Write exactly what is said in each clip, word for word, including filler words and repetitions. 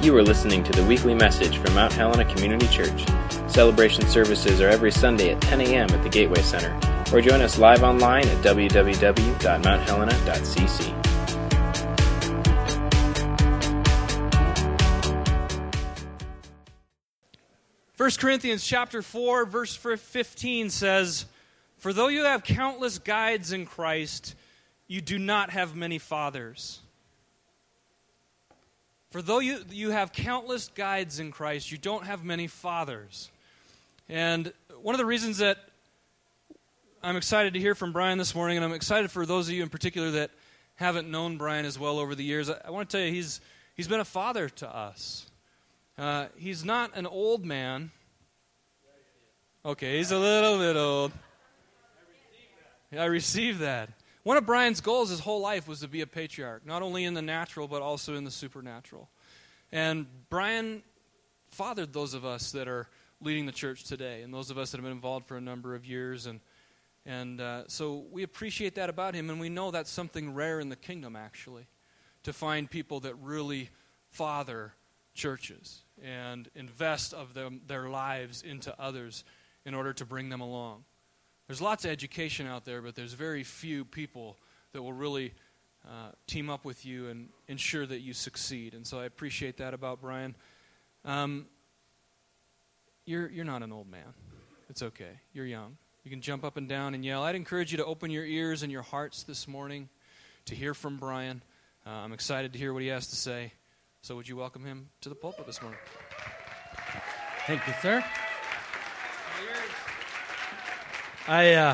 You are listening to the weekly message from Mount Helena Community Church. Celebration services are every Sunday at ten a.m. at the Gateway Center, or join us live online at w w w dot mount helena dot c c. First Corinthians chapter four, verse fifteen says, "For though you have countless guides in Christ, you do not have many fathers." For though you, you have countless guides in Christ, you don't have many fathers. And one of the reasons that I'm excited to hear from Brian this morning, and I'm excited for those of you in particular that haven't known Brian as well over the years, I, I want to tell you he's he's been a father to us. Uh, he's not an old man. Okay, he's a little bit old. I received that. One of Brian's goals his whole life was to be a patriarch, not only in the natural, but also in the supernatural. And Brian fathered those of us that are leading the church today, and those of us that have been involved for a number of years. And and uh, so we appreciate that about him, and we know that's something rare in the kingdom, actually, to find people that really father churches and invest of them, their lives into others in order to bring them along. There's lots of education out there, but there's very few people that will really uh, team up with you and ensure that you succeed. And so I appreciate that about Brian. Um, you're you're not an old man. It's okay. You're young. You can jump up and down and yell. I'd encourage you to open your ears and your hearts this morning to hear from Brian. Uh, I'm excited to hear what he has to say. So would you welcome him to the pulpit this morning? Thank you, sir. I, uh,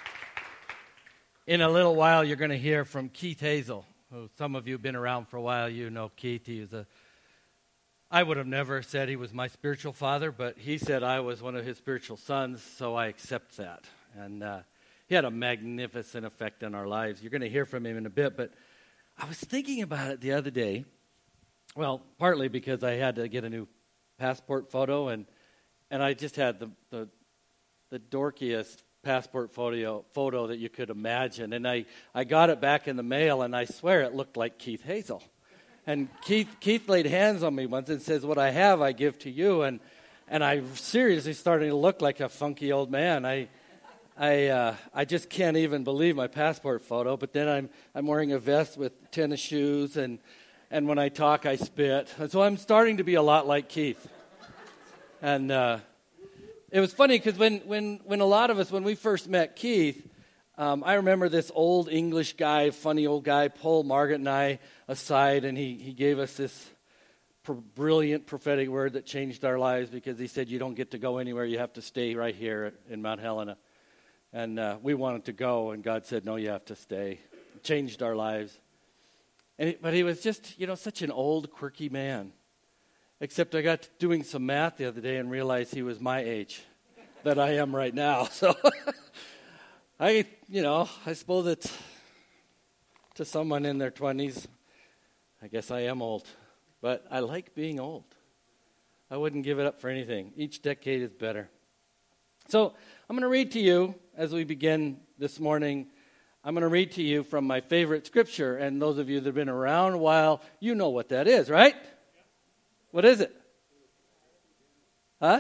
in a little while, you're going to hear from Keith Hazel, who some of you have been around for a while. You know Keith. He was a, I would have never said he was my spiritual father, but he said I was one of his spiritual sons, so I accept that. And uh, he had a magnificent effect on our lives. You're going to hear from him in a bit, but I was thinking about it the other day. Well, partly because I had to get a new passport photo, and and I just had the the, the dorkiest passport photo photo that you could imagine. And I, I got it back in the mail, and I swear it looked like Keith Hazel. And Keith Keith laid hands on me once and says, "What I have, I give to you." And and I seriously started to look like a funky old man. I I uh, I just can't even believe my passport photo. But then I'm I'm wearing a vest with tennis shoes, and and when I talk, I spit. And so I'm starting to be a lot like Keith. And uh, it was funny because when, when, when a lot of us, when we first met Keith, um, I remember this old English guy, funny old guy, pulled Margaret and I aside, and he, he gave us this pr- brilliant prophetic word that changed our lives, because he said, you don't get to go anywhere, you have to stay right here in Mount Helena. And uh, we wanted to go, and God said, no, you have to stay. It changed our lives. And it, but he was just, you know, such an old, quirky man. Except I got to doing some math the other day and realized he was my age that I am right now. So I, you know, I suppose it's to someone in their twenties, I guess I am old. But I like being old. I wouldn't give it up for anything. Each decade is better. So I'm going to read to you as we begin this morning. I'm going to read to you from my favorite scripture. And those of you that have been around a while, you know what that is, right? What is it? Huh?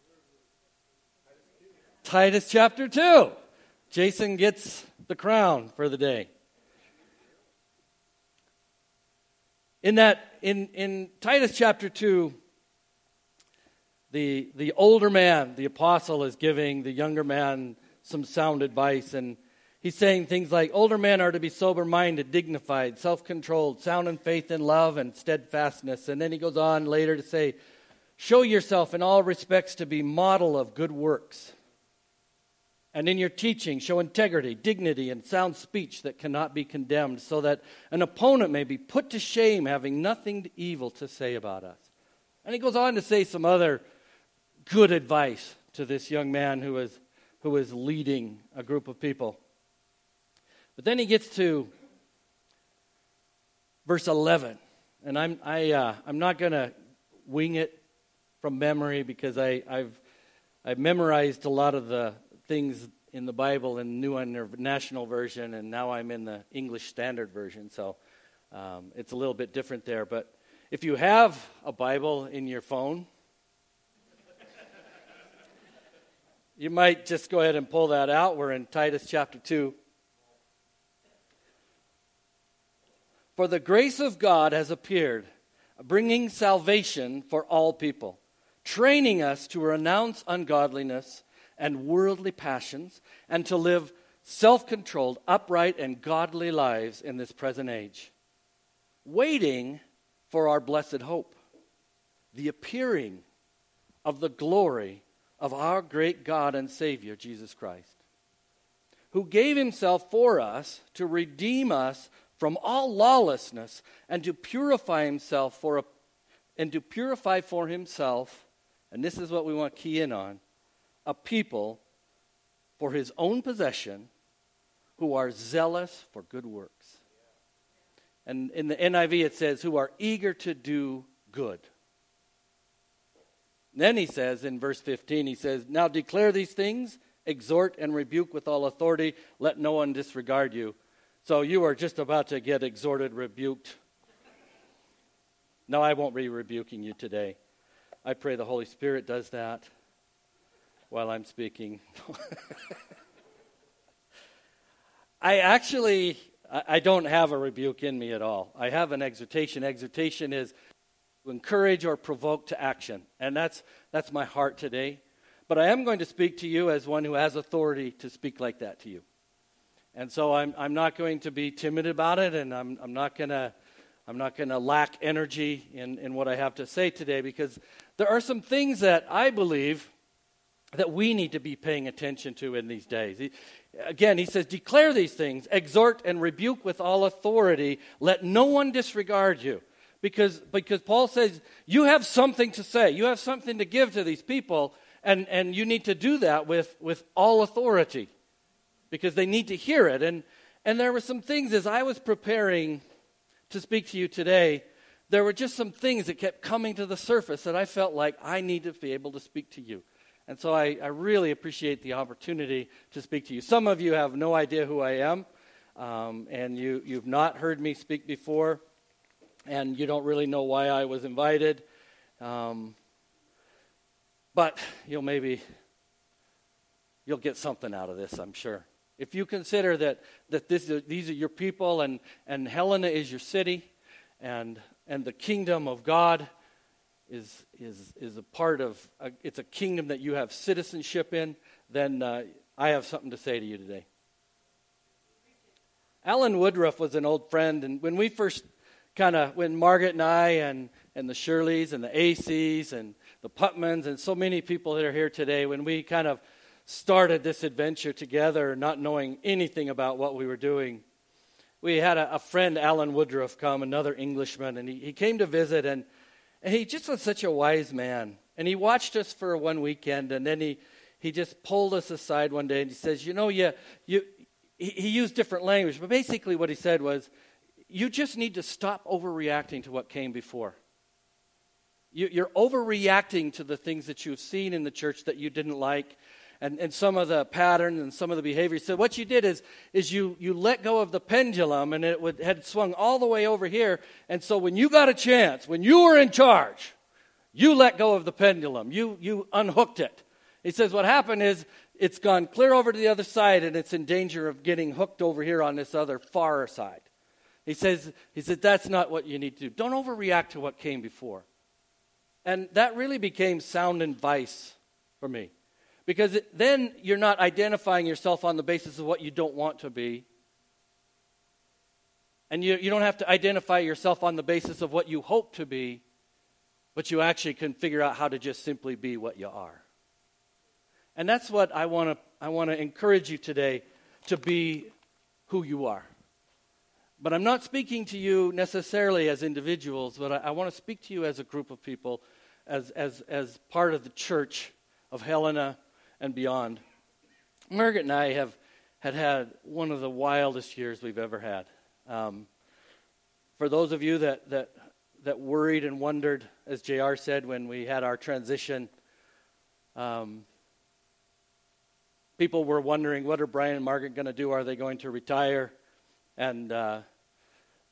Titus chapter two. Jason gets the crown for the day. In that, in, in Titus chapter two, the the older man, the apostle, is giving the younger man some sound advice, and he's saying things like, older men are to be sober-minded, dignified, self-controlled, sound in faith and love and steadfastness. And then he goes on later to say, show yourself in all respects to be model of good works. And in your teaching, show integrity, dignity, and sound speech that cannot be condemned, so that an opponent may be put to shame, having nothing evil to say about us. And he goes on to say some other good advice to this young man who is, who is leading a group of people. But then he gets to verse eleven, and I'm I uh, I'm not going to wing it from memory, because I, I've I've memorized a lot of the things in the Bible in New International Version, and now I'm in the English Standard Version, so um, it's a little bit different there. But If you have a Bible in your phone, you might just go ahead and pull that out. We're in Titus chapter two. For the grace of God has appeared, bringing salvation for all people, training us to renounce ungodliness and worldly passions, and to live self-controlled, upright, and godly lives in this present age, waiting for our blessed hope, the appearing of the glory of our great God and Savior, Jesus Christ, who gave himself for us to redeem us from all lawlessness and to purify himself for a, and to purify for himself, and this is what we want to key in on, a people for his own possession who are zealous for good works. And in the N I V it says, who are eager to do good. Then he says in verse fifteen, he says, now declare these things, exhort and rebuke with all authority, let no one disregard you. So you are just about to get exhorted, rebuked. No, I won't be rebuking you today. I pray the Holy Spirit does that while I'm speaking. I actually, I don't have a rebuke in me at all. I have an exhortation. Exhortation is to encourage or provoke to action. And that's that's my heart today. But I am going to speak to you as one who has authority to speak like that to you. And so I'm I'm not going to be timid about it, and I'm I'm not gonna I'm not gonna lack energy in, in what I have to say today, because there are some things that I believe that we need to be paying attention to in these days. He, again, he says, declare these things, exhort and rebuke with all authority, let no one disregard you. Because because Paul says, you have something to say, you have something to give to these people, and, and you need to do that with, with all authority, because they need to hear it. And, and there were some things as I was preparing to speak to you today, there were just some things that kept coming to the surface that I felt like I need to be able to speak to you. And so I, I really appreciate the opportunity to speak to you. Some of you have no idea who I am, um, and you, you've not heard me speak before, and you don't really know why I was invited. Um, but you'll maybe, you'll get something out of this, I'm sure. If you consider that, that this is, these are your people, and, and Helena is your city, and and the kingdom of God is is is a part of, a, it's a kingdom that you have citizenship in, then uh, I have something to say to you today. Alan Woodruff was an old friend, and when we first kind of, when Margaret and I and, and the Shirleys and the A Cs and the Putmans and so many people that are here today, when we kind of started this adventure together, not knowing anything about what we were doing, we had a, a friend, Alan Woodruff, come, another Englishman, and he, he came to visit, and, and he just was such a wise man. And he watched us for one weekend, and then he, he just pulled us aside one day, and he says, you know, yeah, you, he, he used different language, but basically what he said was, you just need to stop overreacting to what came before. You, you're overreacting to the things that you've seen in the church that you didn't like, and, and some of the patterns and some of the behavior. So what you did is is you you let go of the pendulum, and it would, had swung all the way over here. And so when you got a chance, when you were in charge, you let go of the pendulum. You you unhooked it. He says what happened is it's gone clear over to the other side, and it's in danger of getting hooked over here on this other far side. He says he said that's not what you need to do. Don't overreact to what came before. And that really became sound advice for me. Because it, then you're not identifying yourself on the basis of what you don't want to be. And you, you don't have to identify yourself on the basis of what you hope to be, but you actually can figure out how to just simply be what you are. And that's what I want to I want to encourage you today, to be who you are. But I'm not speaking to you necessarily as individuals, but I, I want to speak to you as a group of people, as as as part of the church of Helena and beyond. Margaret and I have had had one of the wildest years we've ever had. Um, for those of you that, that that worried and wondered, as J R said when we had our transition, um, people were wondering, what are Brian and Margaret going to do? Are they going to retire? And uh,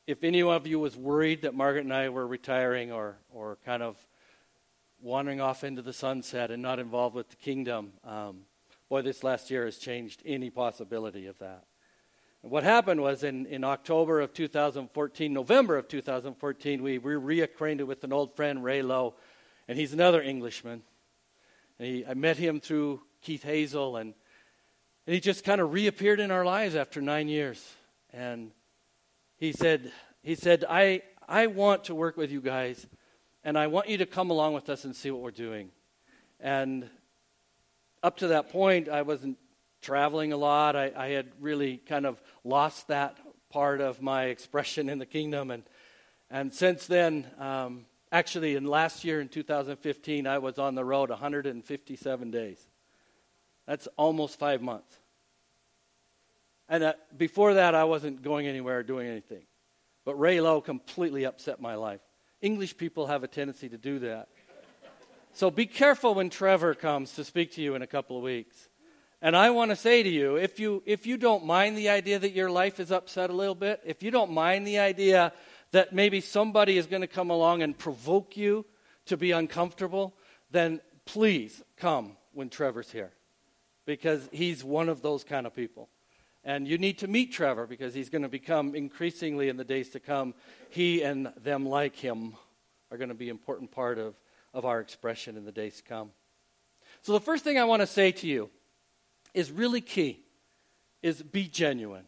if any of you was worried that Margaret and I were retiring or, or kind of wandering off into the sunset and not involved with the kingdom, um, boy, this last year has changed any possibility of that. And what happened was in, in October of two thousand fourteen, November of two thousand fourteen, we were reacquainted with an old friend, Ray Lowe, and he's another Englishman. And he, I met him through Keith Hazel, and, and he just kind of reappeared in our lives after nine years. And he said, he said, I I want to work with you guys, and I want you to come along with us and see what we're doing. And up to that point, I wasn't traveling a lot. I, I had really kind of lost that part of my expression in the kingdom. And and since then, um, actually in last year in two thousand fifteen, I was on the road one hundred fifty-seven days. That's almost five months. And uh, before that, I wasn't going anywhere or doing anything. But Ray Lowe completely upset my life. English people have a tendency to do that. So be careful when Trevor comes to speak to you in a couple of weeks. And I want to say to you, if you if you don't mind the idea that your life is upset a little bit, if you don't mind the idea that maybe somebody is going to come along and provoke you to be uncomfortable, then please come when Trevor's here. Because he's one of those kind of people. And you need to meet Trevor because he's going to become increasingly in the days to come, he and them like him are going to be an important part of, of our expression in the days to come. So the first thing I want to say to you is really key, is be genuine.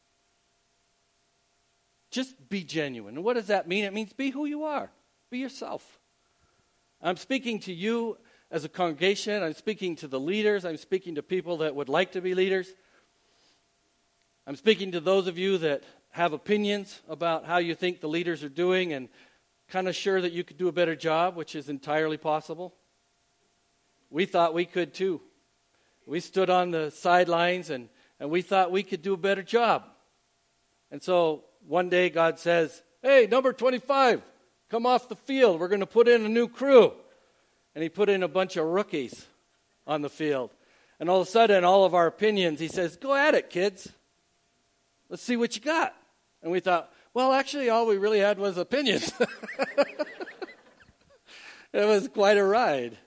Just be genuine. And what does that mean? It means be who you are. Be yourself. I'm speaking to you as a congregation. I'm speaking to the leaders. I'm speaking to people that would like to be leaders. I'm speaking to those of you that have opinions about how you think the leaders are doing and kind of sure that you could do a better job, which is entirely possible. We thought we could too. We stood on the sidelines and, and we thought we could do a better job. And so one day God says, hey, number twenty-five, come off the field. We're going to put in a new crew. And he put in a bunch of rookies on the field. And all of a sudden, all of our opinions, he says, go at it, kids. Let's see what you got. And we thought, well, actually, all we really had was opinions. It was quite a ride.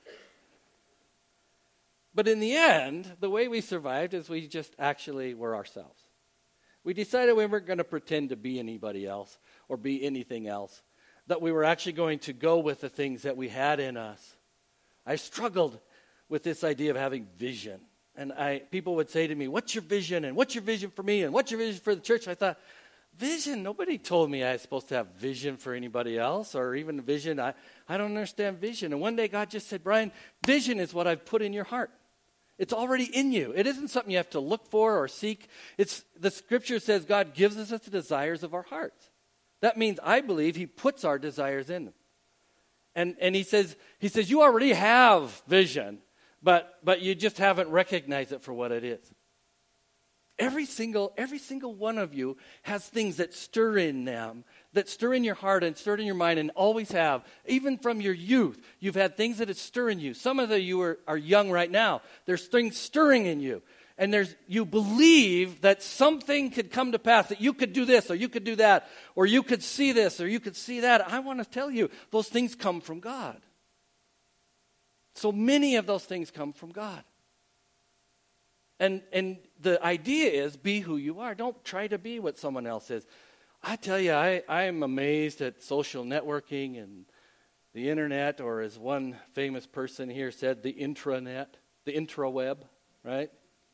But in the end, the way we survived is we just actually were ourselves. We decided we weren't going to pretend to be anybody else or be anything else, that we were actually going to go with the things that we had in us. I struggled with this idea of having vision. And I, people would say to me, what's your vision? And what's your vision for me? And what's your vision for the church? I thought, vision? Nobody told me I was supposed to have vision for anybody else or even vision. I, I don't understand vision. And one day God just said, Brian, vision is what I've put in your heart. It's already in you. It isn't something you have to look for or seek. It's the scripture says God gives us the desires of our hearts. That means I believe he puts our desires in them. And and he says, he says, you already have vision. But but you just haven't recognized it for what it is. Every single every single one of you has things that stir in them, that stir in your heart and stir in your mind and always have. Even from your youth, you've had things that stir in you. Some of the you are, are young right now. There's things stirring in you. And there's you believe that something could come to pass, that you could do this or you could do that, or you could see this or you could see that. I want to tell you, those things come from God. So many of those things come from God. And and the idea is be who you are. Don't try to be what someone else is. I tell you, I, I am amazed at social networking and the internet, or as one famous person here said, the intranet, the intraweb, right?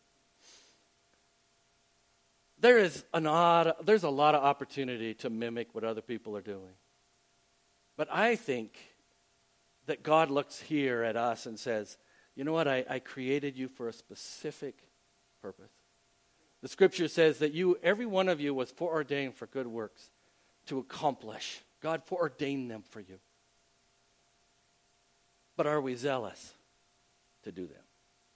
There is an odd, there's a lot of opportunity to mimic what other people are doing. But I think that God looks here at us and says, you know what, I, I created you for a specific purpose. The scripture says that you, every one of you was foreordained for good works to accomplish. God foreordained them for you. But are we zealous to do them?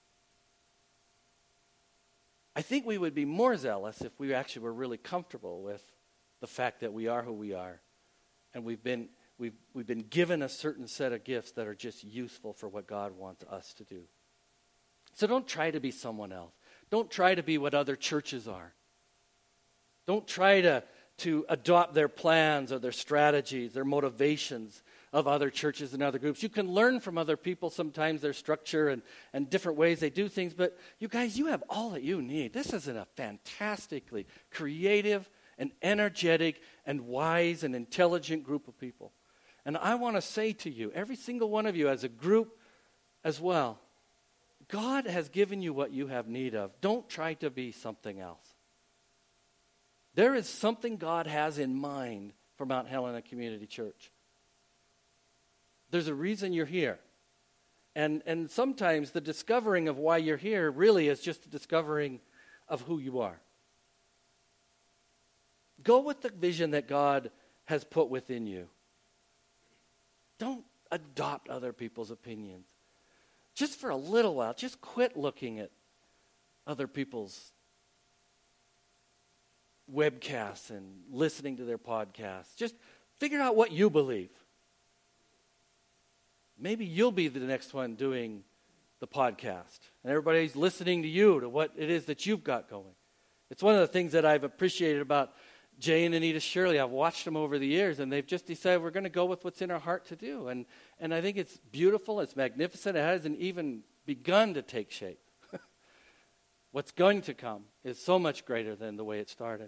I think we would be more zealous if we actually were really comfortable with the fact that we are who we are. And we've been we've we've been given a certain set of gifts that are just useful for what God wants us to do. So don't try to be someone else. Don't try to be what other churches are. Don't try to to adopt their plans or their strategies, their motivations of other churches and other groups. You can learn from other people sometimes their structure and, and different ways they do things, but you guys, you have all that you need. This is a fantastically creative and energetic and wise and intelligent group of people. And I want to say to you, every single one of you as a group as well, God has given you what you have need of. Don't try to be something else. There is something God has in mind for Mount Helena Community Church. There's a reason you're here. And, and sometimes the discovering of why you're here really is just a discovering of who you are. Go with the vision that God has put within you. Don't adopt other people's opinions. Just for a little while, just quit looking at other people's webcasts and listening to their podcasts. Just figure out what you believe. Maybe you'll be the next one doing the podcast. And everybody's listening to you, to what it is that you've got going. It's one of the things that I've appreciated about Jay and Anita Shirley. I've watched them over the years, and they've just decided we're going to go with what's in our heart to do. And, and I think it's beautiful. It's magnificent. It hasn't even begun to take shape. What's going to come is so much greater than the way it started.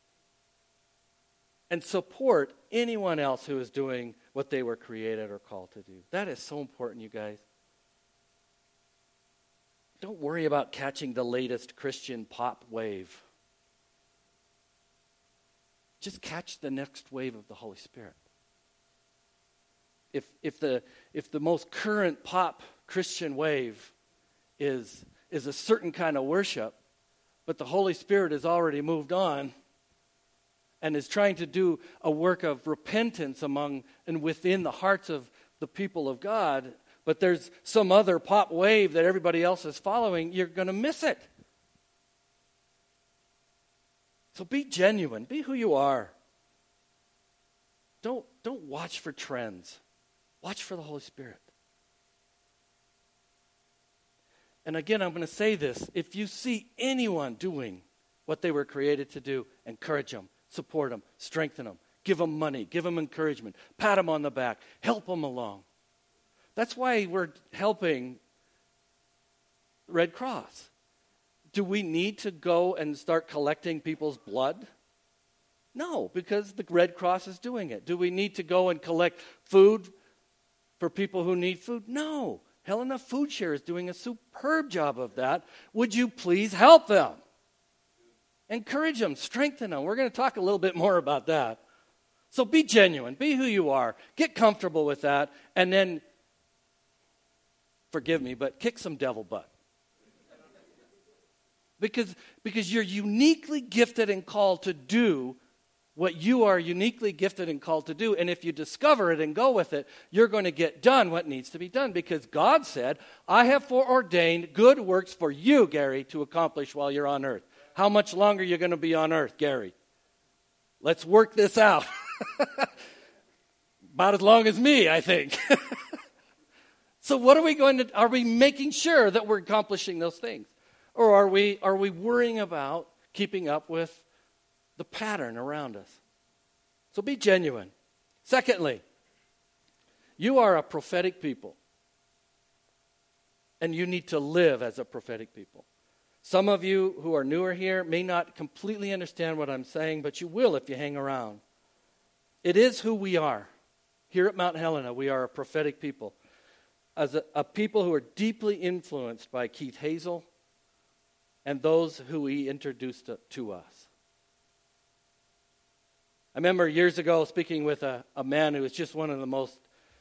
And support anyone else who is doing what they were created or called to do. That is so important, you guys. Don't worry about catching the latest Christian pop wave. Just catch the next wave of the Holy Spirit. If if the if the most current pop Christian wave is is a certain kind of worship, but the Holy Spirit has already moved on and is trying to do a work of repentance among and within the hearts of the people of God, but there's some other pop wave that everybody else is following, you're going to miss it. So be genuine. Be who you are. Don't, don't watch for trends. Watch for the Holy Spirit. And again, I'm going to say this. If you see anyone doing what they were created to do, encourage them, support them, strengthen them, give them money, give them encouragement, pat them on the back, help them along. That's why we're helping Red Cross. Do we need to go and start collecting people's blood? No, because the Red Cross is doing it. Do we need to go and collect food for people who need food? No. Helena Food Share is doing a superb job of that. Would you please help them? Encourage them, strengthen them. We're going to talk a little bit more about that. So be genuine. Be who you are. Get comfortable with that. And then, forgive me, but kick some devil butt. Because, because you're uniquely gifted and called to do what you are uniquely gifted and called to do. And if you discover it and go with it, you're going to get done what needs to be done. Because God said, I have foreordained good works for you, Gary, to accomplish while you're on earth. How much longer are you going to be on earth, Gary? Let's work this out. About as long as me, I think. So what are we going to, are we making sure that we're accomplishing those things? Or are we are we worrying about keeping up with the pattern around us? So be genuine. Secondly, you are a prophetic people. And you need to live as a prophetic people. Some of you who are newer here may not completely understand what I'm saying, but you will if you hang around. It is who we are. Here at Mount Helena, we are a prophetic people. As a, a people who are deeply influenced by Keith Hazel and those who he introduced to, to us. I remember years ago speaking with a, a man who was just one of the most,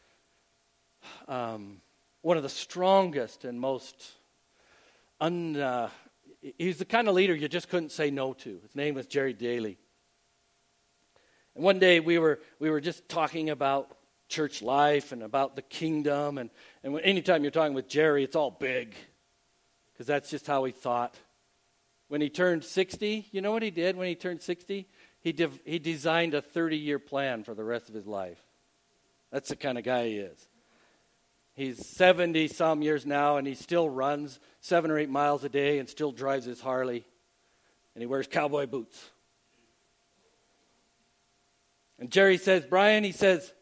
um, one of the strongest and most, un, uh, he's the kind of leader you just couldn't say no to. His name was Jerry Daly. And one day we were we were just talking about church life and about the kingdom. And, and when, anytime you're talking with Jerry, it's all big. Because that's just how he thought. When he turned sixty, you know what he did when he turned sixty? He de- he designed a thirty-year plan for the rest of his life. That's the kind of guy he is. He's seventy-some years now, and he still runs seven or eight miles a day and still drives his Harley. And he wears cowboy boots. And Jerry says, Brian, he says,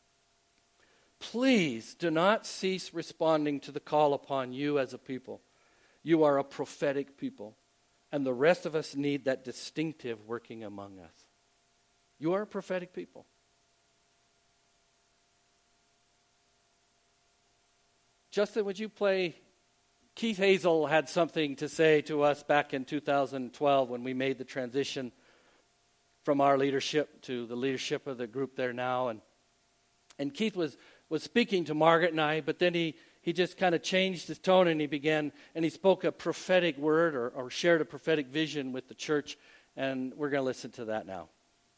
please do not cease responding to the call upon you as a people. You are a prophetic people. And the rest of us need that distinctive working among us. You are a prophetic people. Justin, would you play? Keith Hazel had something to say to us back in two thousand twelve when we made the transition from our leadership to the leadership of the group there now. And and Keith was, was speaking to Margaret and I, but then he, he just kind of changed his tone and he began, and he spoke a prophetic word or, or shared a prophetic vision with the church. And we're going to listen to that now.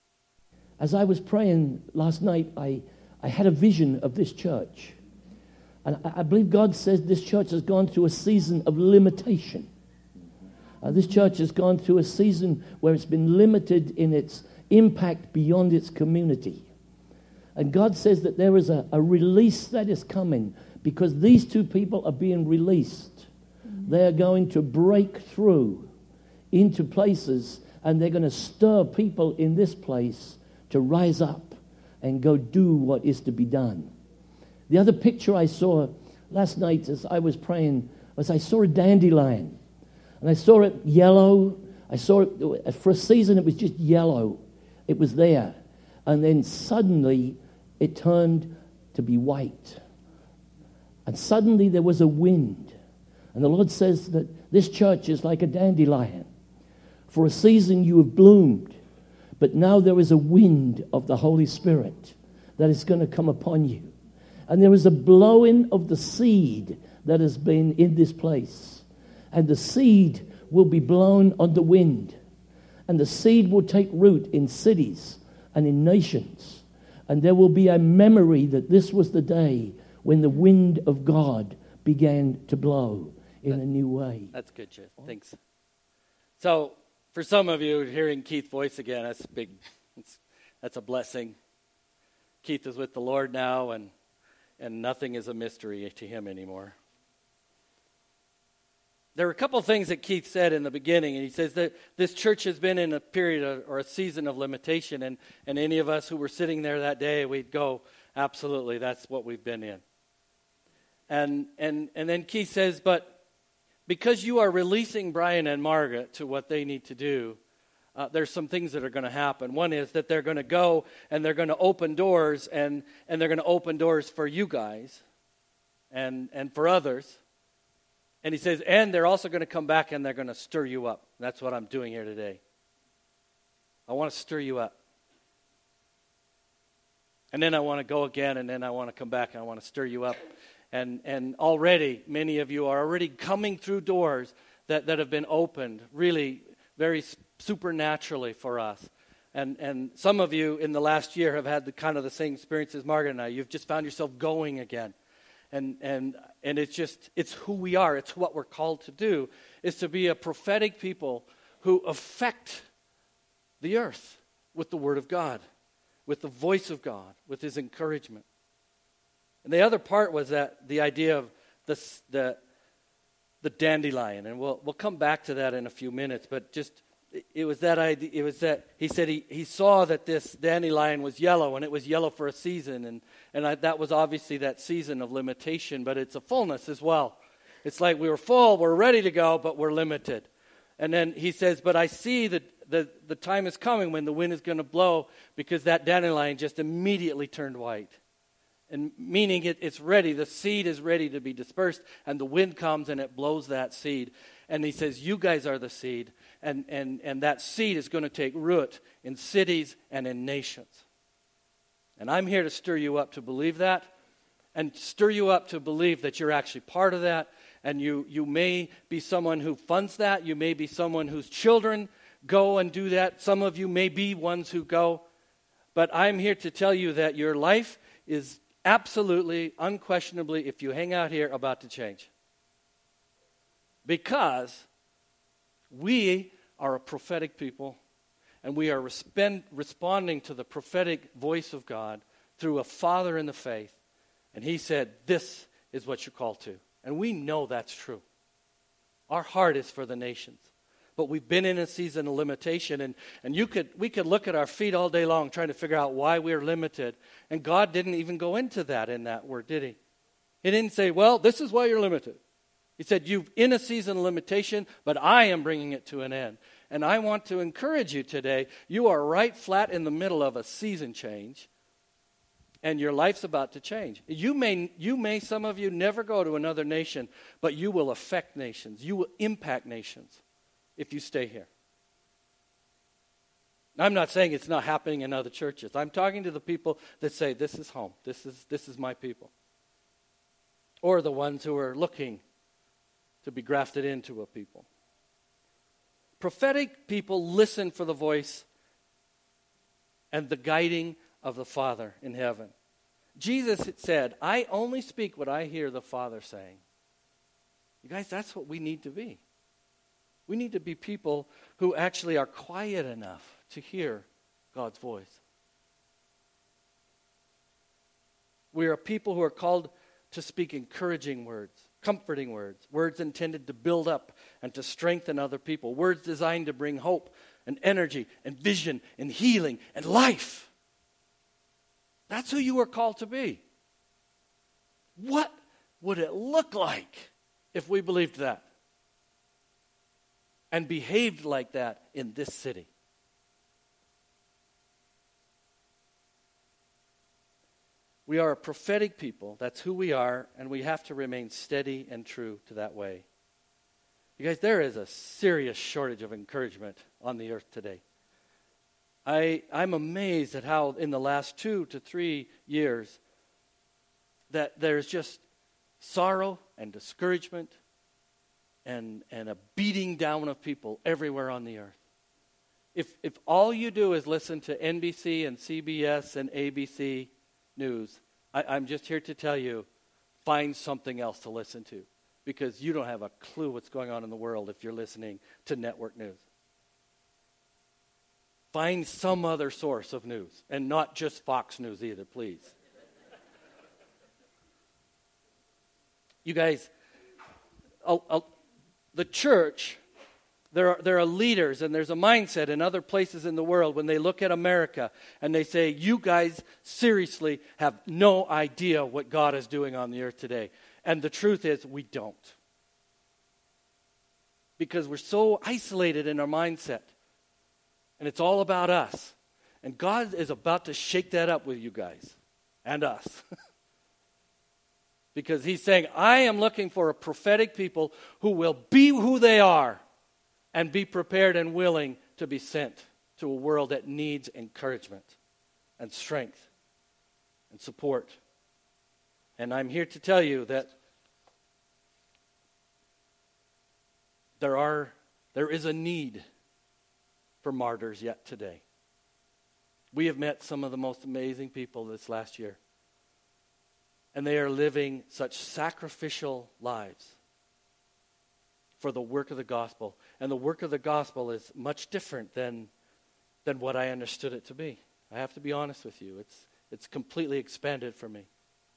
As I was praying last night, I, I had a vision of this church. And I, I believe God says this church has gone through a season of limitation. Uh, this church has gone through a season where it's been limited in its impact beyond its community. And God says that there is a, a release that is coming because these two people are being released. They are going to break through into places and they're going to stir people in this place to rise up and go do what is to be done. The other picture I saw last night as I was praying was I saw a dandelion. And I saw it yellow. I saw it, for a season it was just yellow. It was there. And then suddenly it turned to be white. And suddenly there was a wind. And the Lord says that this church is like a dandelion. For a season you have bloomed. But now there is a wind of the Holy Spirit that is going to come upon you. And there is a blowing of the seed that has been in this place. And the seed will be blown on the wind. And the seed will take root in cities and in nations. And there will be a memory that this was the day when the wind of God began to blow in that, a new way. That's good, Jeff. Thanks. So, for some of you, hearing Keith's voice again, that's big. That's, that's a blessing. Keith is with the Lord now, and and nothing is a mystery to him anymore. There were a couple of things that Keith said in the beginning, and he says that this church has been in a period of, or a season of limitation, and, and any of us who were sitting there that day, we'd go, absolutely, that's what we've been in. And and and then Keith says, but because you are releasing Brian and Margaret to what they need to do, uh, there's some things that are going to happen. One is that they're going to go and they're going to open doors, and, and they're going to open doors for you guys and and for others. And he says, and they're also going to come back and they're going to stir you up. That's what I'm doing here today. I want to stir you up. And then I want to go again, and then I want to come back and I want to stir you up. And and already, many of you are already coming through doors that, that have been opened, really very supernaturally for us. And and some of you in the last year have had the kind of the same experience as Margaret and I. You've just found yourself going again. And and and it's just, it's who we are. It's what we're called to do, is to be a prophetic people who affect the earth with the Word of God, with the voice of God, with His encouragement. And the other part was that the idea of the the, the dandelion, and we'll we'll come back to that in a few minutes. But just it was that idea. It was that he said he, he saw that this dandelion was yellow, and it was yellow for a season, and and I, that was obviously that season of limitation. But it's a fullness as well. It's like we were full, we're ready to go, but we're limited. And then he says, but I see that the the time is coming when the wind is going to blow, because that dandelion just immediately turned white. And meaning it, it's ready, the seed is ready to be dispersed, and the wind comes and it blows that seed. And he says, you guys are the seed, and, and, and that seed is going to take root in cities and in nations. And I'm here to stir you up to believe that, and stir you up to believe that you're actually part of that, and you, you may be someone who funds that, you may be someone whose children go and do that, some of you may be ones who go, but I'm here to tell you that your life is absolutely, unquestionably, if you hang out here, about to change. Because we are a prophetic people, and we are respond, responding to the prophetic voice of God through a father in the faith. And he said, this is what you're called to. And we know that's true. Our heart is for the nations. but we've been in a season of limitation. And, and you could we could look at our feet all day long trying to figure out why we're limited. And God didn't even go into that in that word, did he? He didn't say, well, this is why you're limited. He said, you're in a season of limitation, but I am bringing it to an end. And I want to encourage you today. You are right flat in the middle of a season change, and your life's about to change. You may, you may, some of you, never go to another nation, but you will affect nations. You will impact nations if you stay here. I'm not saying it's not happening in other churches. I'm talking to the people that say, this is home. This is, this is my people. Or the ones who are looking to be grafted into a people. Prophetic people listen for the voice and the guiding of the Father in heaven. Jesus said, I only speak what I hear the Father saying. You guys, that's what we need to be. We need to be people who actually are quiet enough to hear God's voice. We are people who are called to speak encouraging words, comforting words, words intended to build up and to strengthen other people, words designed to bring hope and energy and vision and healing and life. That's who you are called to be. What would it look like if we believed that and behaved like that in this city? We are a prophetic people. That's who we are, and we have to remain steady and true to that way. You guys, there is a serious shortage of encouragement on the earth today. I, I'm amazed at how in the last two to three years that there's just sorrow and discouragement and, and a beating down of people everywhere on the earth. If, if all you do is listen to N B C and C B S and A B C News, I, I'm just here to tell you, find something else to listen to, because you don't have a clue what's going on in the world if you're listening to network news. Find some other source of news, and not just Fox News either, please. You guys, I'll, I'll, the church, there are, there are leaders and there's a mindset in other places in the world when they look at America and they say, you guys seriously have no idea what God is doing on the earth today. And the truth is, we don't. Because we're so isolated in our mindset. And it's all about us. And God is about to shake that up with you guys and us. Because he's saying, I am looking for a prophetic people who will be who they are and be prepared and willing to be sent to a world that needs encouragement and strength and support. And I'm here to tell you that there are there is a need for martyrs yet today. We have met some of the most amazing people this last year. And they are living such sacrificial lives for the work of the gospel. And the work of the gospel is much different than, than what I understood it to be. I have to be honest with you. It's, it's completely expanded for me.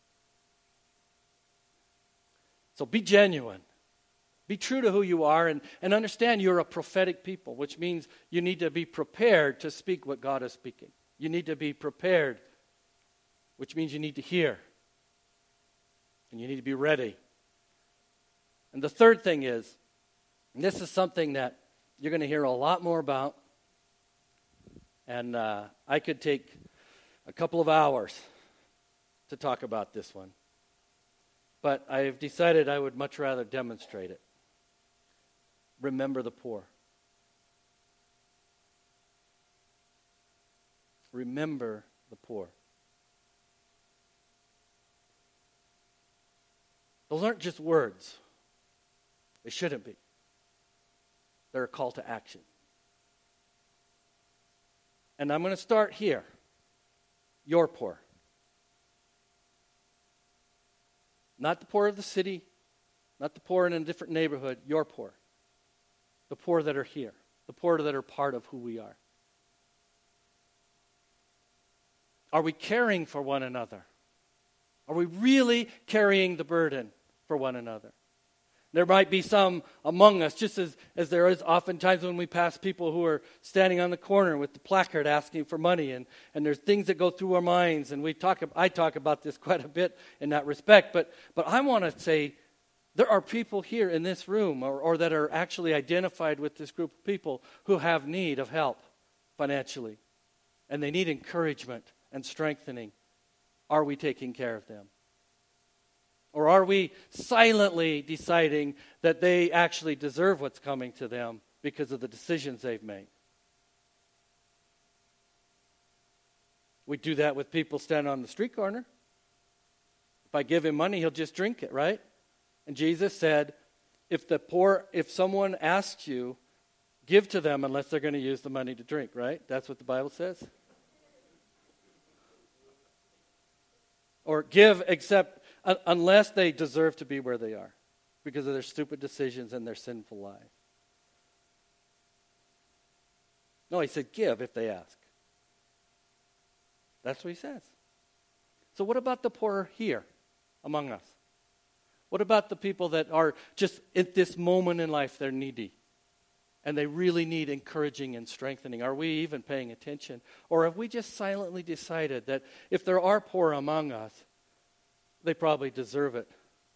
So be genuine. Be true to who you are, and, and understand you're a prophetic people, which means you need to be prepared to speak what God is speaking. You need to be prepared, which means you need to hear. And you need to be ready. And the third thing is, and this is something that you're going to hear a lot more about, and uh, I could take a couple of hours to talk about this one. But I've decided I would much rather demonstrate it. Remember the poor. Remember the poor. Those aren't just words. They shouldn't be. They're a call to action. And I'm going to start here. You're poor. Not the poor of the city, not the poor in a different neighborhood. You're poor. The poor that are here. The poor that are part of who we are. Are we caring for one another? Are we really carrying the burden for one another? There might be some among us, just as, as there is oftentimes when we pass people who are standing on the corner with the placard asking for money, and, and there's things that go through our minds, and we talk. I talk about this quite a bit in that respect, but, but I want to say there are people here in this room or, or that are actually identified with this group of people who have need of help financially, and they need encouragement and strengthening. Are we taking care of them? Or are we silently deciding that they actually deserve what's coming to them because of the decisions they've made? We do that with people standing on the street corner. If I give him money, he'll just drink it, right? And Jesus said, if the poor, if someone asks you, give to them unless they're going to use the money to drink, right? That's what the Bible says. Or give except unless they deserve to be where they are because of their stupid decisions and their sinful life. No, he said give if they ask. That's what he says. So what about the poor here among us? What about the people that are just at this moment in life, they're needy and they really need encouraging and strengthening? Are we even paying attention? Or have we just silently decided that if there are poor among us, they probably deserve it?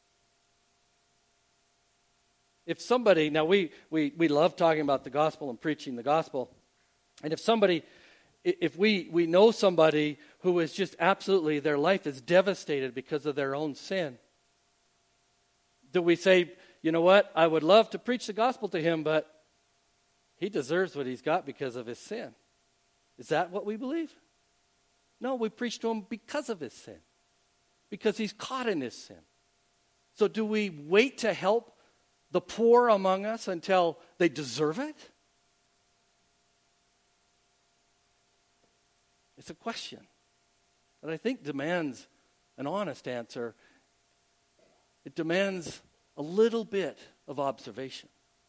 If somebody, now we, we, we love talking about the gospel and preaching the gospel. And if somebody, if we, we know somebody who is just absolutely, their life is devastated because of their own sin, do we say, you know what, I would love to preach the gospel to him, but he deserves what he's got because of his sin? Is that what we believe? No, we preach to him because of his sin. Because he's caught in his sin. So do we wait to help the poor among us until they deserve it? It's a question that I think demands an honest answer. It demands a little bit of observation.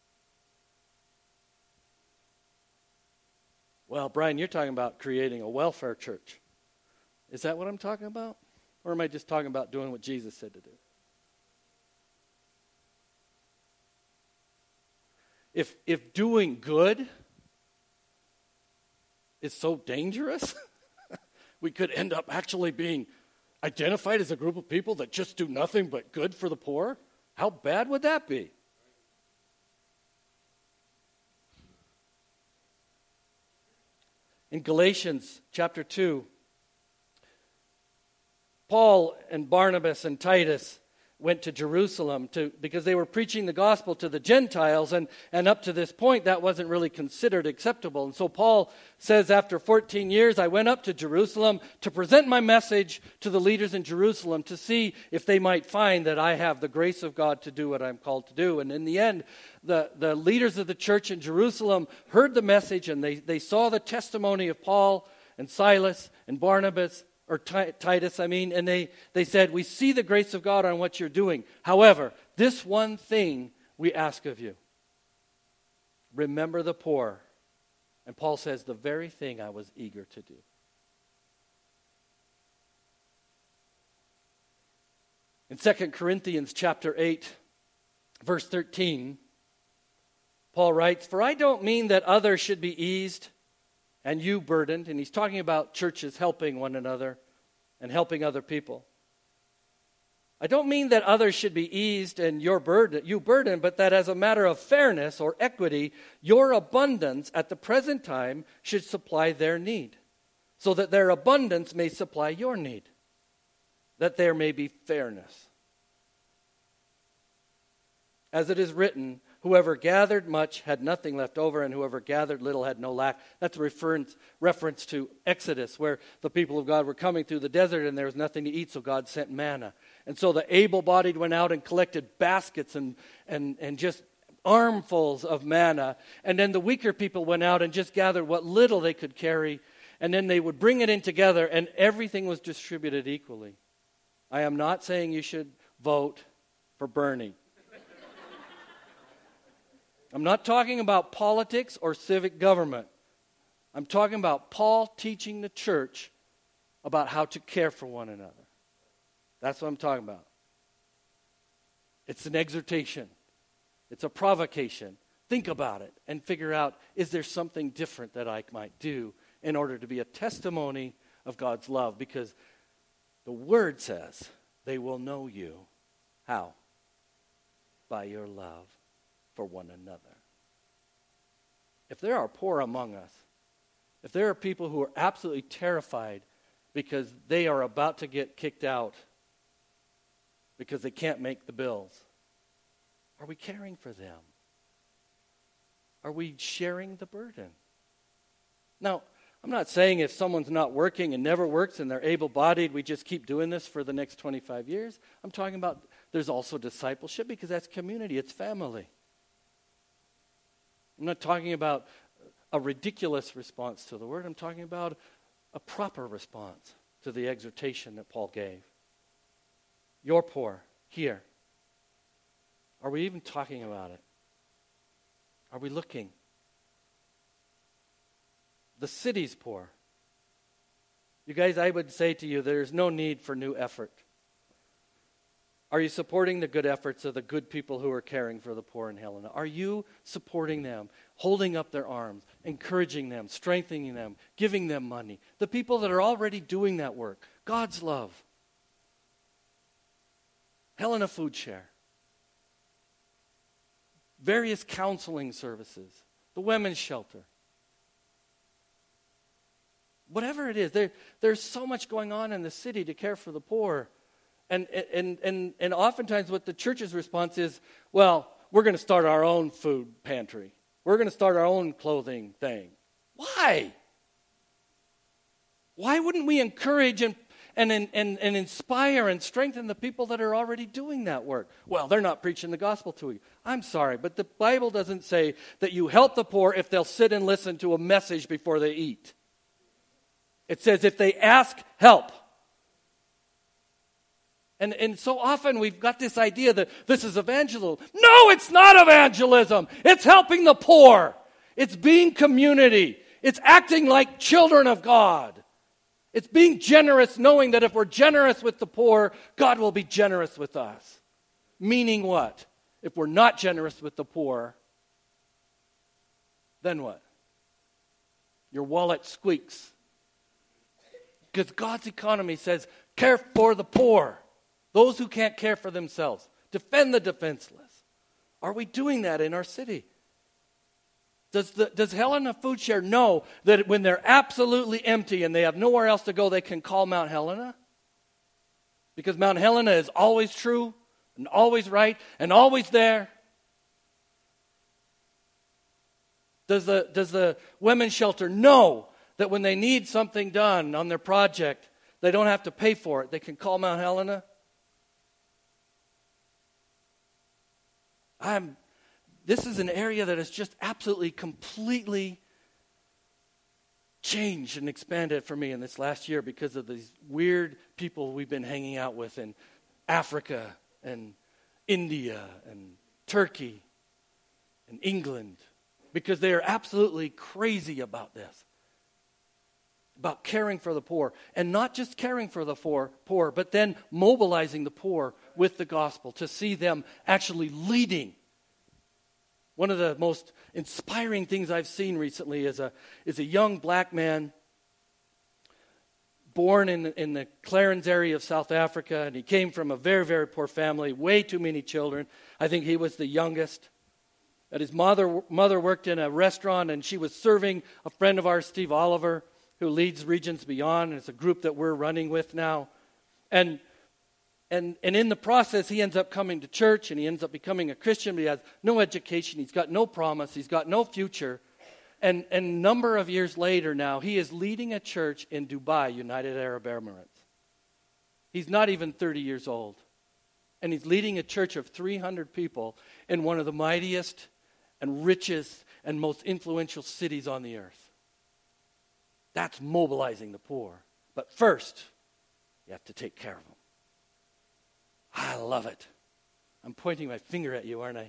Well, Brian, you're talking about creating a welfare church. Is that what I'm talking about? Or am I just talking about doing what Jesus said to do? If if doing good is so dangerous, we could end up actually being identified as a group of people that just do nothing but good for the poor. How bad would that be? In Galatians chapter two, Paul and Barnabas and Titus went to Jerusalem to, because they were preaching the gospel to the Gentiles, and, and up to this point that wasn't really considered acceptable. And so Paul says, after fourteen years, I went up to Jerusalem to present my message to the leaders in Jerusalem to see if they might find that I have the grace of God to do what I'm called to do. And in the end, the, the leaders of the church in Jerusalem heard the message, and they, they saw the testimony of Paul and Silas and Barnabas, or Titus, I mean, and they, they said, we see the grace of God on what you're doing. However, this one thing we ask of you. Remember the poor. And Paul says, the very thing I was eager to do. In Second Corinthians chapter eight, verse thirteen, Paul writes, for I don't mean that others should be eased and you burdened. And he's talking about churches helping one another and helping other people. I don't mean that others should be eased and your burden, you burdened, but that as a matter of fairness or equity, your abundance at the present time should supply their need, so that their abundance may supply your need, that there may be fairness. As it is written, whoever gathered much had nothing left over, and whoever gathered little had no lack. That's a reference, reference to Exodus, where the people of God were coming through the desert and there was nothing to eat, so God sent manna. And so the able-bodied went out and collected baskets and, and, and just armfuls of manna. And then the weaker people went out and just gathered what little they could carry. And then they would bring it in together, and everything was distributed equally. I am not saying you should vote for Bernie. I'm not talking about politics or civic government. I'm talking about Paul teaching the church about how to care for one another. That's what I'm talking about. It's an exhortation. It's a provocation. Think about it and figure out, is there something different that I might do in order to be a testimony of God's love? Because the Word says they will know you. How? By your love for one another. If there are poor among us, if there are people who are absolutely terrified because they are about to get kicked out because they can't make the bills, are we caring for them? Are we sharing the burden? Now, I'm not saying if someone's not working and never works and they're able-bodied, we just keep doing this for the next twenty-five years. I'm talking about there's also discipleship because that's community, it's family. I'm not talking about a ridiculous response to the word. I'm talking about a proper response to the exhortation that Paul gave. You're poor here. Are we even talking about it? Are we looking? The city's poor. You guys, I would say to you, there's no need for new effort. Are you supporting the good efforts of the good people who are caring for the poor in Helena? Are you supporting them, holding up their arms, encouraging them, strengthening them, giving them money? The people that are already doing that work. God's love. Helena Food Share. Various counseling services. The women's shelter. Whatever it is, there, there's so much going on in the city to care for the poor. And, and, and, and oftentimes what the church's response is, well, we're going to start our own food pantry. We're going to start our own clothing thing. Why? Why wouldn't we encourage and, and, and, and inspire and strengthen the people that are already doing that work? Well, they're not preaching the gospel to you. I'm sorry, but the Bible doesn't say that you help the poor if they'll sit and listen to a message before they eat. It says if they ask, help. And, and so often we've got this idea that this is evangelism. No, it's not evangelism. It's helping the poor. It's being community. It's acting like children of God. It's being generous, knowing that if we're generous with the poor, God will be generous with us. Meaning what? If we're not generous with the poor, then what? Your wallet squeaks. Because God's economy says, care for the poor. Those who can't care for themselves. Defend the defenseless. Are we doing that in our city? Does, the, does Helena Food Share know that when they're absolutely empty and they have nowhere else to go, they can call Mount Helena? Because Mount Helena is always true and always right and always there. Does the, does the women's shelter know that when they need something done on their project, they don't have to pay for it? They can call Mount Helena? I'm, this is an area that has just absolutely, completely changed and expanded for me in this last year because of these weird people we've been hanging out with in Africa and India and Turkey and England, because they are absolutely crazy about this. About caring for the poor, and not just caring for the poor, poor, but then mobilizing the poor with the gospel to see them actually leading. One of the most inspiring things I've seen recently is a is a young black man born in in the Clarence area of South Africa, and he came from a very, very poor family, way too many children. I think he was the youngest. And his mother mother worked in a restaurant, and she was serving a friend of ours, Steve Oliver, who leads Regions Beyond, and it's a group that we're running with now. And and and in the process, he ends up coming to church, and he ends up becoming a Christian, but he has no education, he's got no promise, he's got no future. And, and a number of years later now, he is leading a church in Dubai, United Arab Emirates. He's not even thirty years old. And he's leading a church of three hundred people in one of the mightiest and richest and most influential cities on the earth. That's mobilizing the poor. But first, you have to take care of them. I love it. I'm pointing my finger at you, aren't I?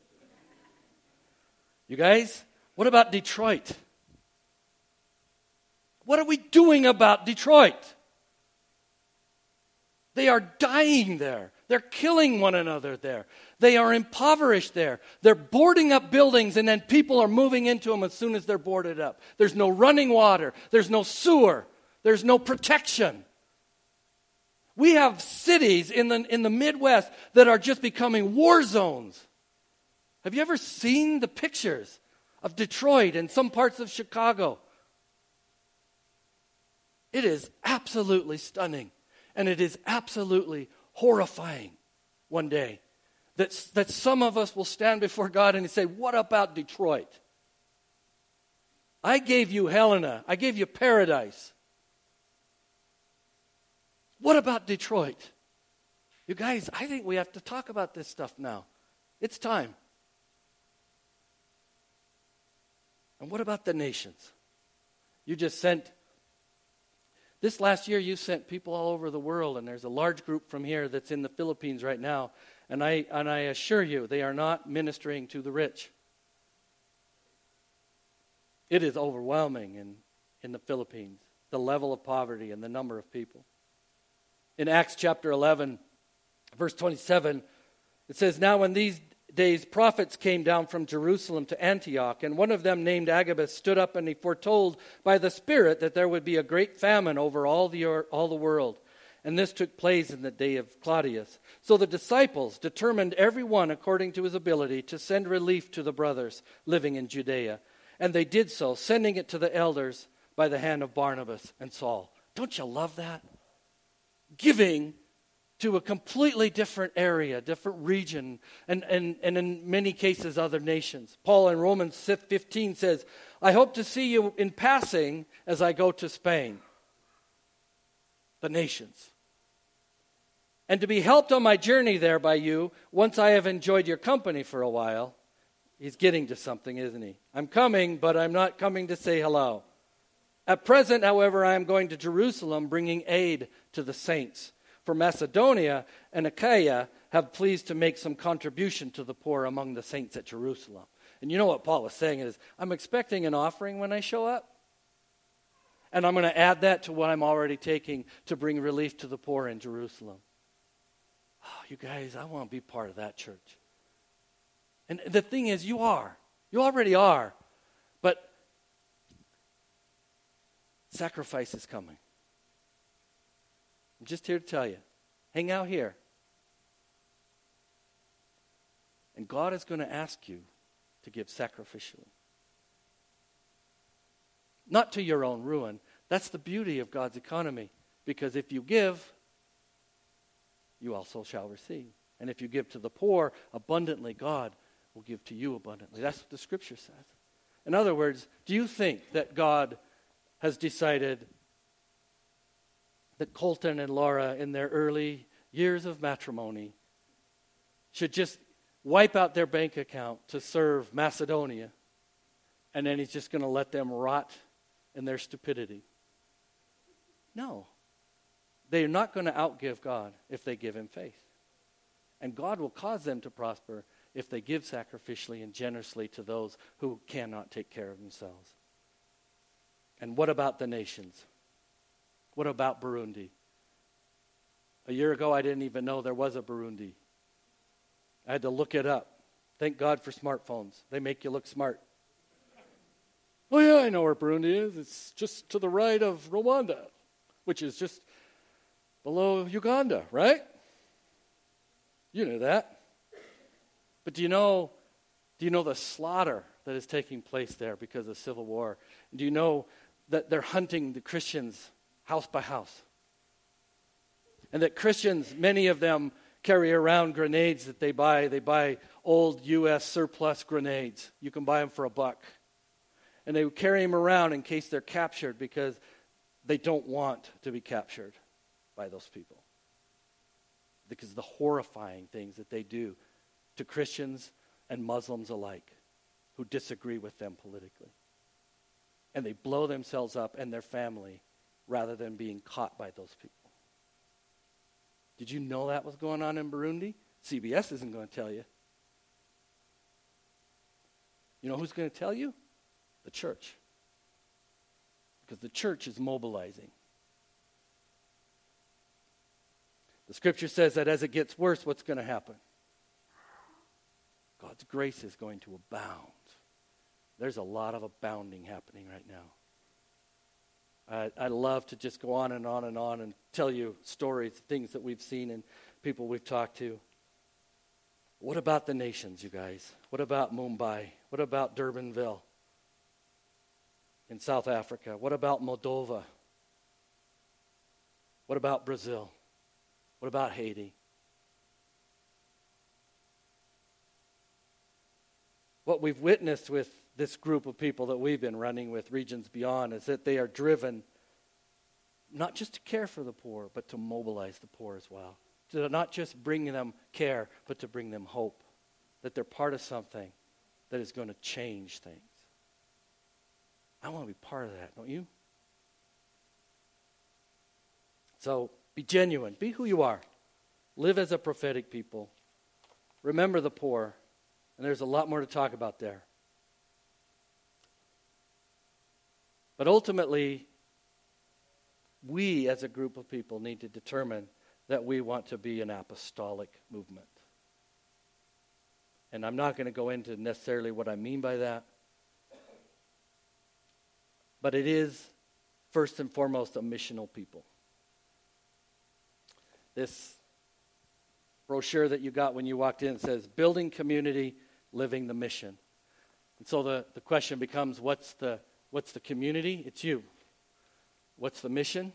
You guys, what about Detroit? What are we doing about Detroit? They are dying there. They're killing one another there. They are impoverished there. They're boarding up buildings, and then people are moving into them as soon as they're boarded up. There's no running water. There's no sewer. There's no protection. We have cities in the, in the Midwest that are just becoming war zones. Have you ever seen the pictures of Detroit and some parts of Chicago? It is absolutely stunning, and it is absolutely horrifying one day that, that some of us will stand before God and say, what about Detroit? I gave you Helena. I gave you paradise. What about Detroit? You guys, I think we have to talk about this stuff now. It's time. And what about the nations? You just sent, this last year you sent people all over the world, and there's a large group from here that's in the Philippines right now, and I, and I assure you, they are not ministering to the rich. It is overwhelming in, in the Philippines, the level of poverty and the number of people. In Acts chapter eleven, verse twenty-seven, it says, now in these days prophets came down from Jerusalem to Antioch, and one of them named Agabus stood up and he foretold by the Spirit that there would be a great famine over all the, all the world. And this took place in the day of Claudius. So the disciples determined every one according to his ability to send relief to the brothers living in Judea. And they did so, sending it to the elders by the hand of Barnabas and Saul. Don't you love that? Giving to a completely different area, different region, and, and, and in many cases other nations. Paul in Romans fifteen says, I hope to see you in passing as I go to Spain, the nations, and to be helped on my journey there by you once I have enjoyed your company for a while. He's getting to something, isn't he? I'm coming, but I'm not coming to say hello. At present, however, I am going to Jerusalem, bringing aid to the saints. For Macedonia and Achaia have pleased to make some contribution to the poor among the saints at Jerusalem. And you know what Paul is saying is, I'm expecting an offering when I show up. And I'm going to add that to what I'm already taking to bring relief to the poor in Jerusalem. Oh, you guys, I want to be part of that church. And the thing is, you are. You already are. But sacrifice is coming. I'm just here to tell you, hang out here. And God is going to ask you to give sacrificially. Not to your own ruin. That's the beauty of God's economy. Because if you give, you also shall receive. And if you give to the poor abundantly, God will give to you abundantly. That's what the Scripture says. In other words, do you think that God has decided that Colton and Laura, in their early years of matrimony, should just wipe out their bank account to serve Macedonia, and then he's just going to let them rot in their stupidity? No. They are not going to outgive God if they give him faith. And God will cause them to prosper if they give sacrificially and generously to those who cannot take care of themselves. And what about the nations? What about Burundi? A year ago, I didn't even know there was a Burundi. I had to look it up. Thank God for smartphones. They make you look smart. Oh yeah, I know where Burundi is. It's just to the right of Rwanda, which is just below Uganda, right? You knew that. But do you know, do you know the slaughter that is taking place there because of civil war? Do you know that they're hunting the Christians house by house? And that Christians, many of them, carry around grenades that they buy. They buy old U S surplus grenades. You can buy them for a buck. And they carry them around in case they're captured because they don't want to be captured by those people. Because of the horrifying things that they do to Christians and Muslims alike who disagree with them politically. And they blow themselves up and their family rather than being caught by those people. Did you know that was going on in Burundi? C B S isn't going to tell you. You know who's going to tell you? The church. Because the church is mobilizing. The scripture says that as it gets worse, what's going to happen? God's grace is going to abound. There's a lot of abounding happening right now. I, I love to just go on and on and on and tell you stories, things that we've seen and people we've talked to. What about the nations, you guys? What about Mumbai? What about Durbanville in South Africa? What about Moldova? What about Brazil? What about Haiti? What we've witnessed with this group of people that we've been running with, Regions Beyond, is that they are driven not just to care for the poor, but to mobilize the poor as well. To not just bring them care, but to bring them hope. That they're part of something that is going to change things. I want to be part of that, don't you? So, be genuine. Be who you are. Live as a prophetic people. Remember the poor. And there's a lot more to talk about there. But ultimately, we as a group of people need to determine that we want to be an apostolic movement. And I'm not going to go into necessarily what I mean by that. But it is, first and foremost, a missional people. This brochure that you got when you walked in says, Building Community, Living the Mission. And so the, the question becomes, what's the what's the community? It's you. What's the mission?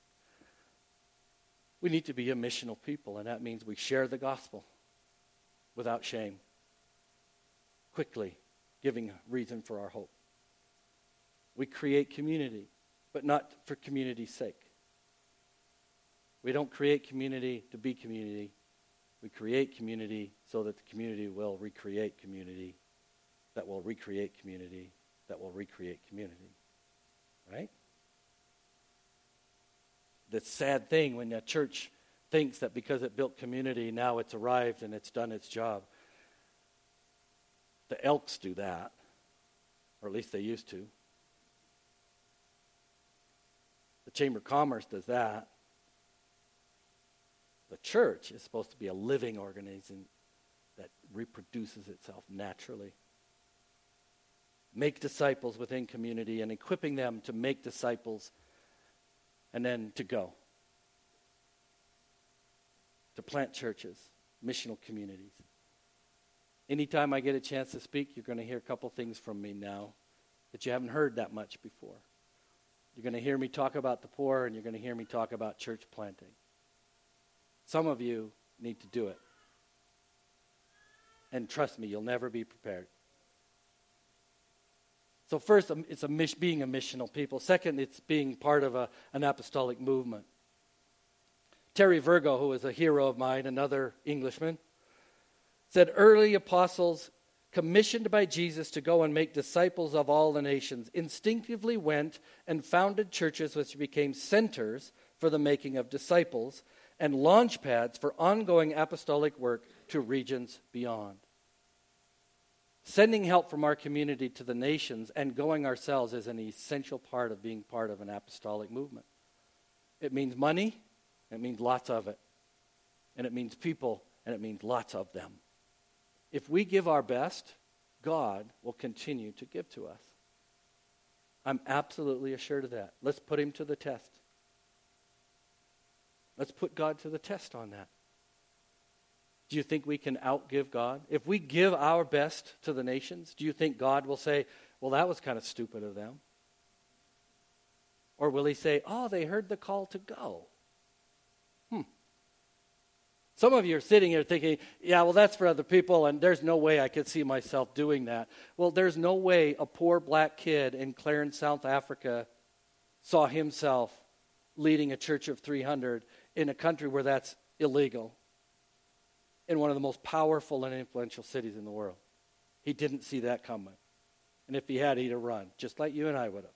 We need to be a missional people, and that means we share the gospel without shame, quickly, giving a reason for our hope. We create community, but not for community's sake. We don't create community to be community. We create community so that the community will recreate community, that will recreate community, that will recreate community. Right? The sad thing when a church thinks that because it built community, now it's arrived and it's done its job. The Elks do that, or at least they used to. The Chamber of Commerce does that. The church is supposed to be a living organism that reproduces itself naturally. Make disciples within community and equipping them to make disciples and then to go. To plant churches, missional communities. Anytime I get a chance to speak, you're going to hear a couple things from me now that you haven't heard that much before. You're going to hear me talk about the poor, and you're going to hear me talk about church planting. Some of you need to do it. And trust me, you'll never be prepared. So first, it's a mis- being a missional people. Second, it's being part of a, an apostolic movement. Terry Virgo, who is a hero of mine, another Englishman, said early apostles commissioned by Jesus to go and make disciples of all the nations instinctively went and founded churches which became centers for the making of disciples and launch pads for ongoing apostolic work to regions beyond. Sending help from our community to the nations and going ourselves is an essential part of being part of an apostolic movement. It means money, it means lots of it. And it means people, and it means lots of them. If we give our best, God will continue to give to us. I'm absolutely assured of that. Let's put him to the test. Let's put God to the test on that. Do you think we can outgive God? If we give our best to the nations, do you think God will say, well, that was kind of stupid of them? Or will he say, oh, they heard the call to go? Hmm. Some of you are sitting here thinking, yeah, well, that's for other people, and there's no way I could see myself doing that. Well, there's no way a poor black kid in Clarence, South Africa saw himself leading a church of three hundred in a country where that's illegal, in one of the most powerful and influential cities in the world. He didn't see that coming. And if he had, he'd have run, just like you and I would have.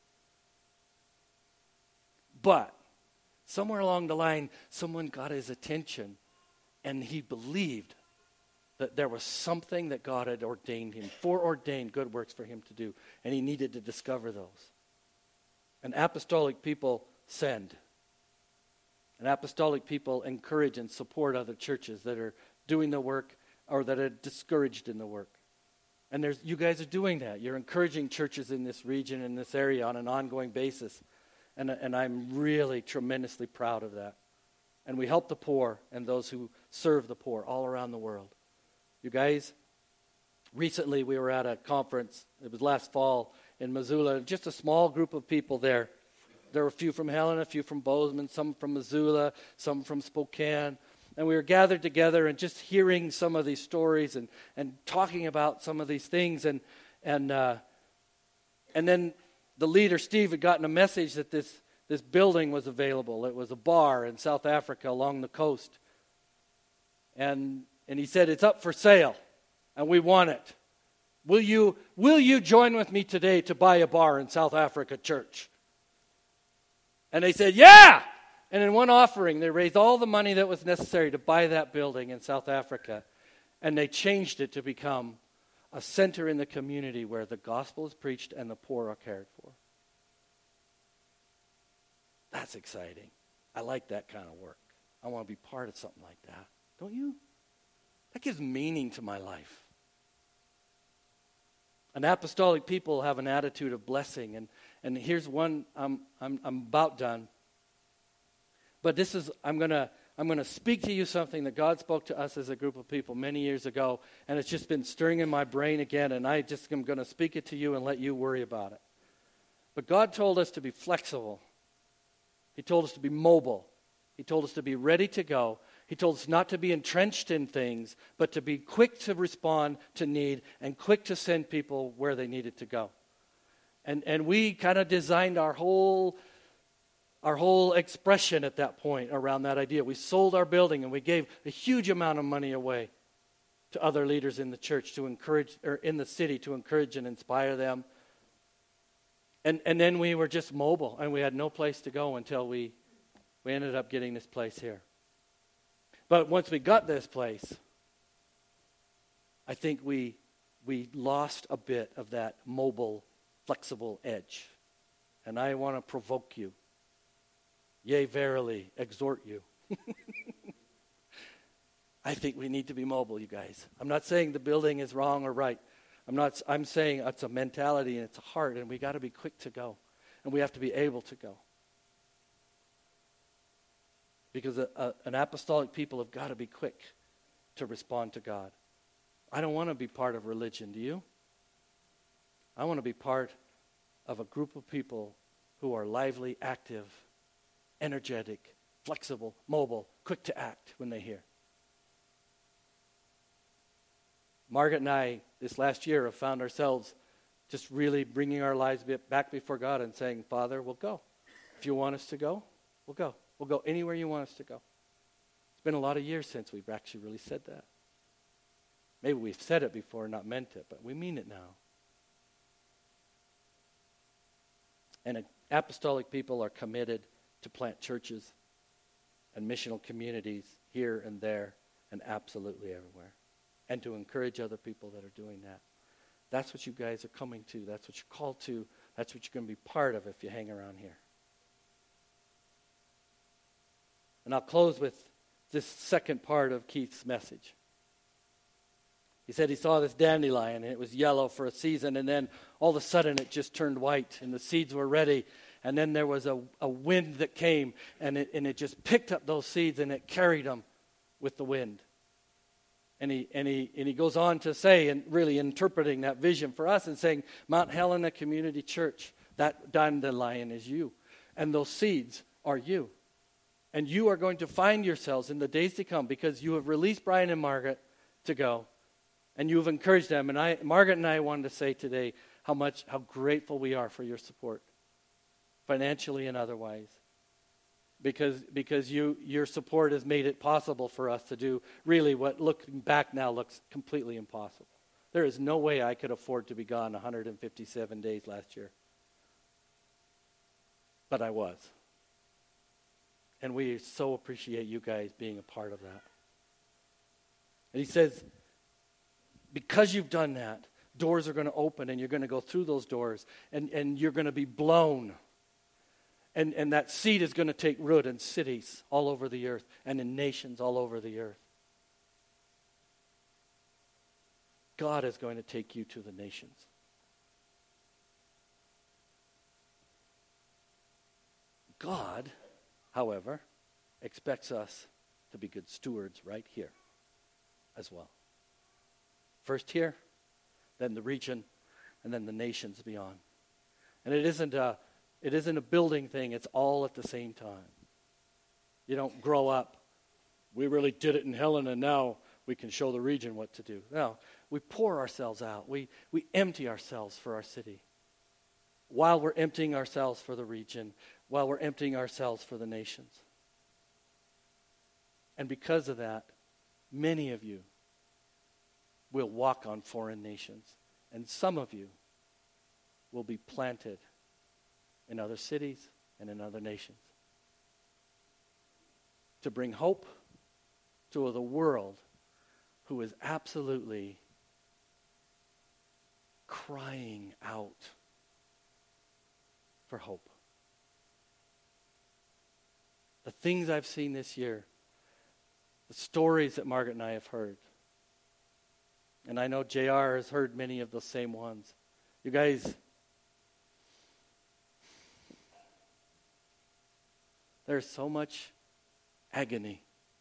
But somewhere along the line, someone got his attention, and he believed that there was something that God had ordained him, foreordained good works for him to do, and he needed to discover those. And apostolic people send. And apostolic people encourage and support other churches that are doing the work or that are discouraged in the work. And there's, you guys are doing that. You're encouraging churches in this region, in this area on an ongoing basis. And, and I'm really tremendously proud of that. And we help the poor and those who serve the poor all around the world. You guys, recently we were at a conference, it was last fall in Missoula, just a small group of people there. There were a few from Helena, a few from Bozeman, some from Missoula, some from Spokane. And we were gathered together and just hearing some of these stories and, and talking about some of these things. And and uh, and then the leader, Steve, had gotten a message that this, this building was available. It was a bar in South Africa along the coast. And and he said, it's up for sale, and we want it. Will you, will you join with me today to buy a bar in South Africa, church? And they said, yeah! And in one offering, they raised all the money that was necessary to buy that building in South Africa. And they changed it to become a center in the community where the gospel is preached and the poor are cared for. That's exciting. I like that kind of work. I want to be part of something like that. Don't you? That gives meaning to my life. An apostolic people have an attitude of blessing. And, and here's one, I'm, I'm, I'm about done. But this is, I'm going to I'm going to speak to you something that God spoke to us as a group of people many years ago. And it's just been stirring in my brain again. And I just am going to speak it to you and let you worry about it. But God told us to be flexible. He told us to be mobile. He told us to be ready to go. He told us not to be entrenched in things, but to be quick to respond to need and quick to send people where they needed to go. And and we kind of designed our whole our whole expression at that point around that idea. We sold our building and we gave a huge amount of money away to other leaders in the church to encourage, or in the city to encourage and inspire them. And and then we were just mobile and we had no place to go until we we ended up getting this place here. But once we got this place, I think we we lost a bit of that mobile, flexible edge. And I want to provoke you. Yea, verily, exhort you. I think we need to be mobile, you guys. I'm not saying the building is wrong or right. I'm not. I'm saying it's a mentality and it's a heart, and we got to be quick to go. And we have to be able to go. Because a, a, an apostolic people have got to be quick to respond to God. I don't want to be part of religion, do you? I want to be part of a group of people who are lively, active, energetic, flexible, mobile, quick to act when they hear. Margaret and I, this last year, have found ourselves just really bringing our lives back before God and saying, Father, we'll go. If you want us to go, we'll go. We'll go anywhere you want us to go. It's been a lot of years since we've actually really said that. Maybe we've said it before and not meant it, but we mean it now. And apostolic people are committed to plant churches and missional communities here and there and absolutely everywhere. And to encourage other people that are doing that. That's what you guys are coming to. That's what you're called to. That's what you're going to be part of if you hang around here. And I'll close with this second part of Keith's message. He said he saw this dandelion, and it was yellow for a season, and then all of a sudden it just turned white, and the seeds were ready. And then there was a, a wind that came, and it, and it just picked up those seeds, and it carried them with the wind. And he, and he, and he goes on to say, and really interpreting that vision for us, and saying, Mount Helena Community Church, that dandelion is you, and those seeds are you. And you are going to find yourselves in the days to come because you have released Brian and Margaret to go. And you have encouraged them. And I, Margaret and I wanted to say today how much, how grateful we are for your support. Financially and otherwise. Because, because you, your support has made it possible for us to do really what looking back now looks completely impossible. There is no way I could afford to be gone one hundred fifty-seven days last year. But I was. And we so appreciate you guys being a part of that. And he says, because you've done that, doors are going to open and you're going to go through those doors and, and you're going to be blown. And, and that seed is going to take root in cities all over the earth and in nations all over the earth. God is going to take you to the nations. God, however, expects us to be good stewards right here as well. First here, then the region, and then the nations beyond. And it isn't a, it isn't a building thing. It's all at the same time. You don't grow up. We really did it in Helena, and now we can show the region what to do. No, we pour ourselves out. We, we empty ourselves for our city. While we're emptying ourselves for the region, while we're emptying ourselves for the nations. And because of that, many of you will walk on foreign nations. And some of you will be planted in other cities and in other nations. To bring hope to the world who is absolutely crying out for hope. The things I've seen this year, the stories that Margaret and I have heard, and I know J R has heard many of those same ones. You guys, there's so much agony.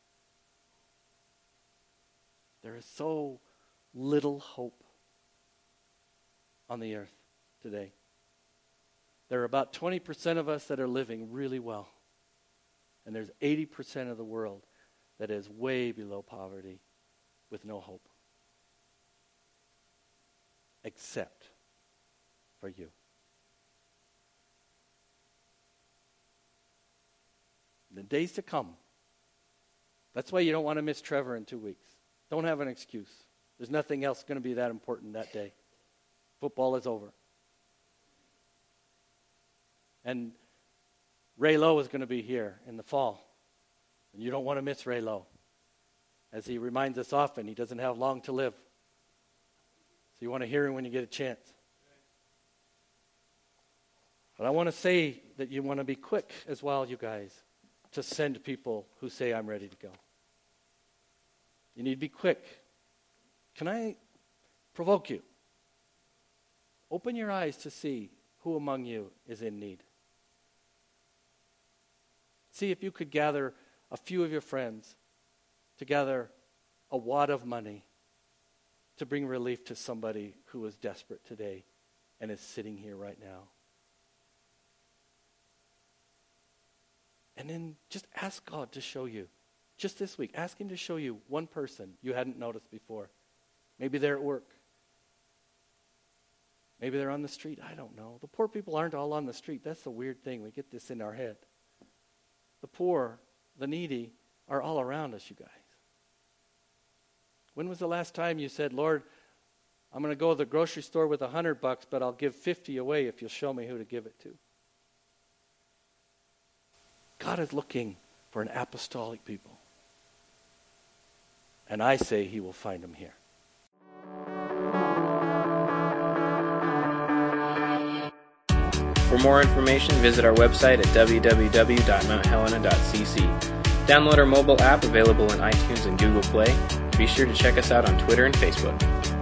There is so little hope on the earth today. There are about twenty percent of us that are living really well. And there's eighty percent of the world that is way below poverty with no hope. Except for you. The days to come. That's why you don't want to miss Trevor in two weeks. Don't have an excuse. There's nothing else going to be that important that day. Football is over. And Ray Lowe is going to be here in the fall. And you don't want to miss Ray Lowe. As he reminds us often, he doesn't have long to live. So you want to hear him when you get a chance. But I want to say that you want to be quick as well, you guys, to send people who say, I'm ready to go. You need to be quick. Can I provoke you? Open your eyes to see who among you is in need. See if you could gather a few of your friends to gather a wad of money to bring relief to somebody who is desperate today and is sitting here right now. And then just ask God to show you. Just this week, ask him to show you one person you hadn't noticed before. Maybe they're at work. Maybe they're on the street. I don't know. The poor people aren't all on the street. That's the weird thing. We get this in our head. The poor, the needy, are all around us, you guys. When was the last time you said, Lord, I'm going to go to the grocery store with a hundred bucks, but I'll give fifty away if you'll show me who to give it to? God is looking for an apostolic people. And I say he will find them here. For more information, visit our website at w w w dot mount helena dot c c. Download our mobile app available in iTunes and Google Play. Be sure to check us out on Twitter and Facebook.